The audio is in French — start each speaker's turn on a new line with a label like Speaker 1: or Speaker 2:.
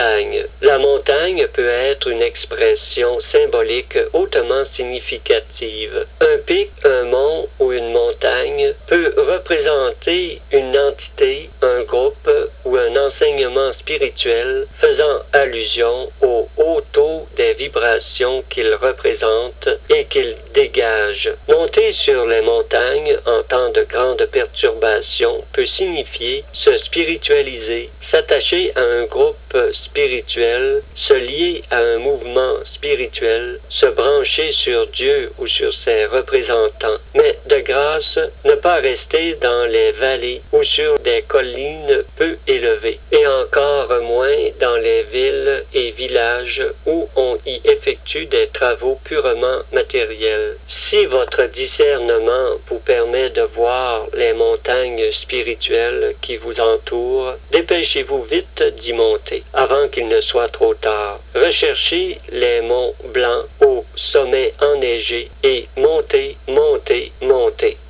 Speaker 1: montagne. La montagne peut être une expression symbolique hautement significative. Un pic, un mont ou une montagne peut représenter une entité, un groupe ou un enseignement spirituel faisant allusion au haut taux des vibrations qu'il représente et qu'il dégage. Monter sur les montagnes en temps de grande perturbation peut signifier se spiritualiser, s'attacher à un groupe spirituel, se lier à un mouvement spirituel, se brancher sur Dieu ou sur ses représentants. Mais de grâce, ne pas rester dans les vallées ou sur des collines peu élevées, et encore moins dans les villes et villages où on y effectue des travaux purement matériels. Si votre discernement vous permet de voir les montagnes spirituelles qui vous entourent, dépêchez-vous vite d'y monter, avant qu'il ne soit trop tard. Recherchez les monts blancs au sommet enneigé et montez, montez, montez.